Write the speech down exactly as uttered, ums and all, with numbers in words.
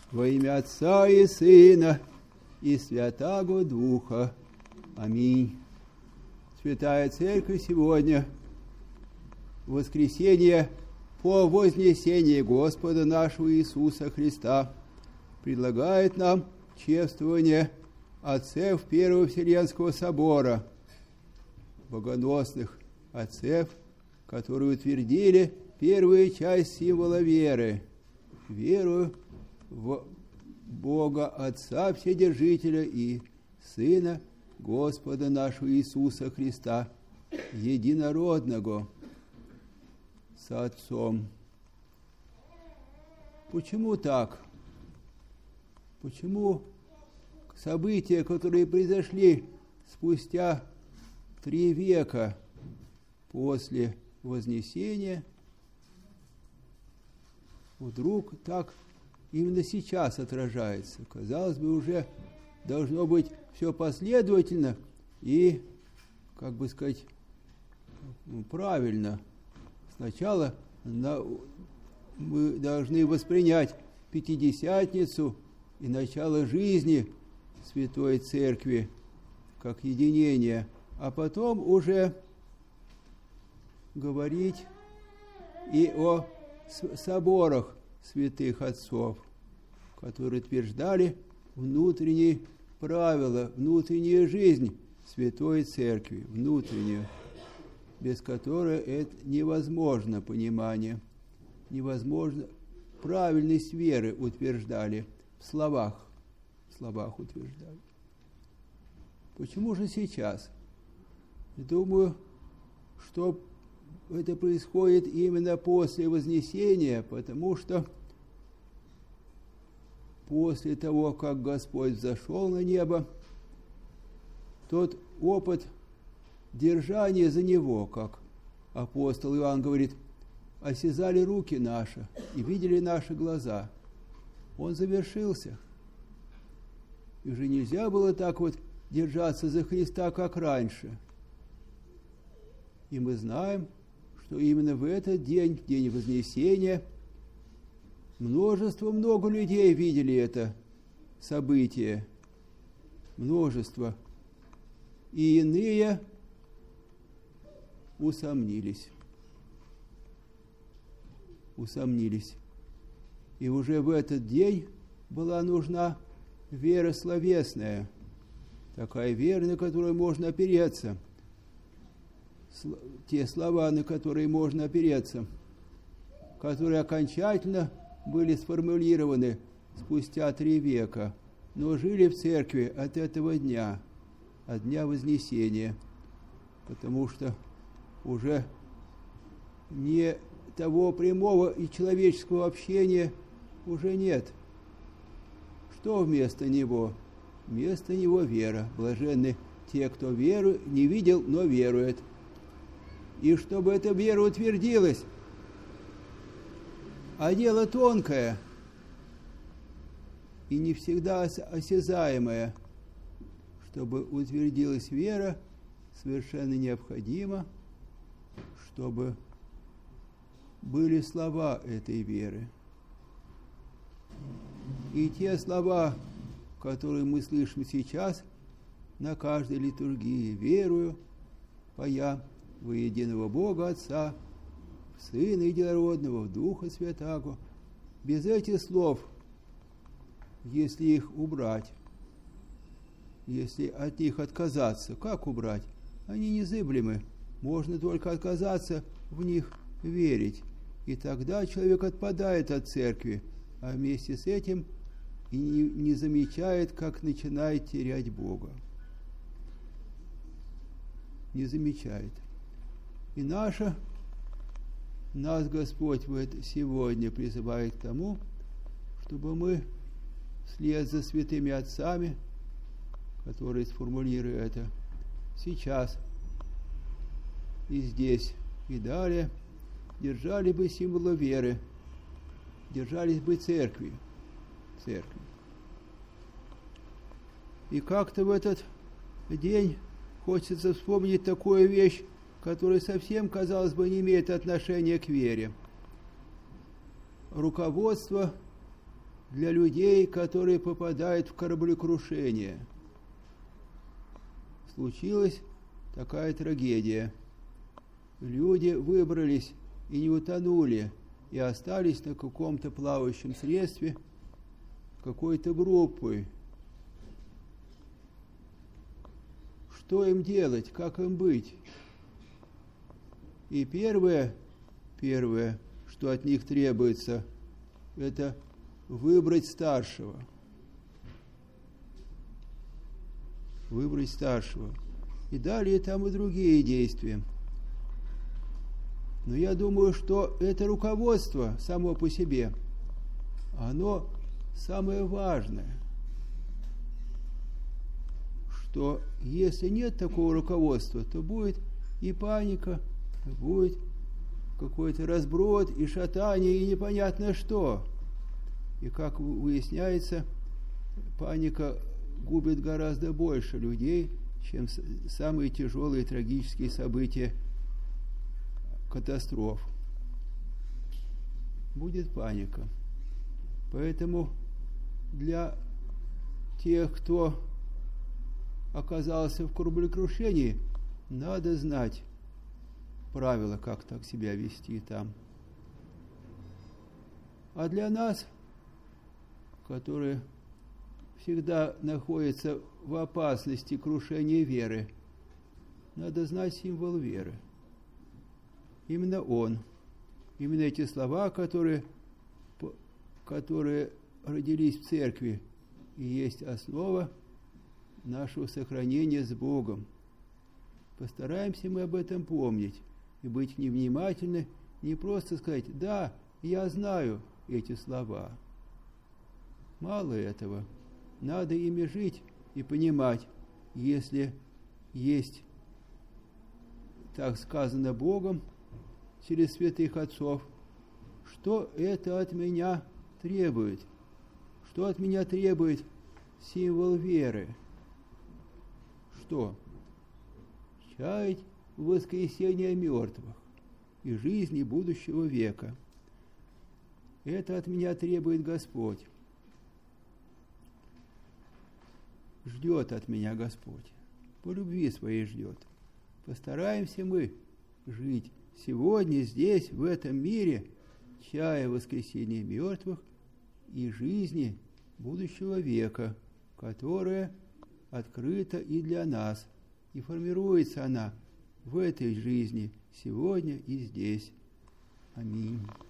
Во имя Отца и Сына и Святаго Духа. Аминь. Святая Церковь сегодня, в воскресенье по вознесении Господа нашего Иисуса Христа, предлагает нам чествование отцев Первого Вселенского собора, богоносных отцев, которые утвердили первую часть символа веры, веру в Бога Отца Вседержителя и Сына Господа нашего Иисуса Христа, единородного с Отцом. Почему так? Почему события, которые произошли спустя три века после Вознесения, вдруг так именно сейчас отражается? Казалось бы, уже должно быть все последовательно и, как бы сказать, правильно. Сначала на, мы должны воспринять Пятидесятницу и начало жизни Святой Церкви как единение, а потом уже говорить и о соборах святых отцов, которые утверждали внутренние правила, внутреннюю жизнь Святой Церкви, внутреннюю, без которой это невозможно понимание, невозможно правильность веры утверждали в словах, в словах утверждали. Почему же сейчас? Думаю, что это происходит именно после Вознесения, потому что после того, как Господь взошел на небо, тот опыт держания за Него, как апостол Иоанн говорит, осязали руки наши и видели наши глаза. Он завершился. И уже нельзя было так вот держаться за Христа, как раньше. И мы знаем, что именно в этот день, в день Вознесения, множество, много людей видели это событие. Множество. И иные усомнились. Усомнились. И уже в этот день была нужна вера словесная, такая вера, на которую можно опереться, те слова, на которые можно опереться, которые окончательно были сформулированы спустя три века, но жили в церкви от этого дня, от дня Вознесения, потому что уже не того прямого и человеческого общения уже нет. Что вместо него? Вместо него вера. Блаженны те, кто веру не видел, но верует. И чтобы эта вера утвердилась, а дело тонкое и не всегда осязаемое, чтобы утвердилась вера, совершенно необходимо, чтобы были слова этой веры. И те слова, которые мы слышим сейчас на каждой литургии: верую, поя во единого Бога Отца, в Сына Единородного, в Духа Святаго. Без этих слов, если их убрать, если от них отказаться, как убрать? Они незыблемы. Можно только отказаться в них верить. И тогда человек отпадает от церкви, а вместе с этим и не, не замечает, как начинает терять Бога. Не замечает. И наша, нас Господь в это сегодня призывает к тому, чтобы мы вслед за святыми отцами, которые сформулировали это сейчас и здесь, и далее, держали бы символы веры, держались бы церкви, церкви. И как-то в этот день хочется вспомнить такую вещь, которая совсем, казалось бы, не имеет отношения к вере. Руководство для людей, которые попадают в кораблекрушение. Случилась такая трагедия. Люди выбрались и не утонули, и остались на каком-то плавающем средстве какой-то группой. Что им делать, как им быть? И первое, первое, что от них требуется, это выбрать старшего. Выбрать старшего. И далее там и другие действия. Но я думаю, что это руководство само по себе, оно самое важное. Что если нет такого руководства, то будет и паника, будет какой-то разброд, и шатание, и непонятно что. И, как выясняется, паника губит гораздо больше людей, чем самые тяжелые трагические события катастроф. Будет паника. Поэтому для тех, кто оказался в кораблекрушении, надо знать правила, как так себя вести там. А для нас, которые всегда находятся в опасности крушения веры, надо знать символ веры. Именно он, именно эти слова, которые, которые родились в церкви, и есть основа нашего сохранения с Богом. Постараемся мы об этом помнить и быть невнимательны, не просто сказать: да, я знаю эти слова. Мало этого. Надо ими жить и понимать, если есть, так сказано Богом, через святых отцов, что это от меня требует. Что от меня требует символ веры? Что? Чаять в воскресение мертвых и жизни будущего века. Это от меня требует Господь. Ждет от меня Господь. По любви своей ждет. Постараемся мы жить сегодня, здесь, в этом мире, чая воскресения мертвых и жизни будущего века, которая открыта и для нас, и формируется она в этой жизни, сегодня и здесь. Аминь.